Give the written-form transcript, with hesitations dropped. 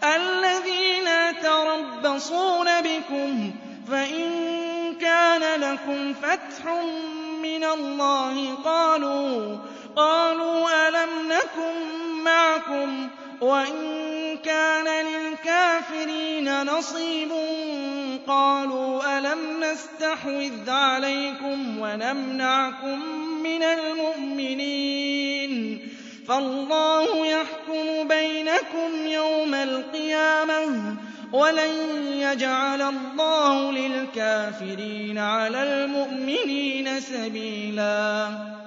الَّذِينَ يَتَرَبَّصُونَ بِكُمْ فَإِن كَانَ لَكُمْ فَتْحٌ مِّنَ اللَّهِ قَالُوا أَلَمْ نَكُن مَّعَكُمْ وَإِن كَانَ لِلْكَافِرِينَ نَصِيبٌ قَالُوا أَلَمْ نَسْتَحْوِذْ عَلَيْكُمْ وَنَمْنَعْكُم مِّنَ الْمُؤْمِنِينَ فَاللَّهُ يَحْكُمُ بَيْنَكُمْ يَوْمَ الْقِيَامَةِ وَلَن يَجْعَلَ اللَّهُ لِلْكَافِرِينَ عَلَى الْمُؤْمِنِينَ سَبِيلًا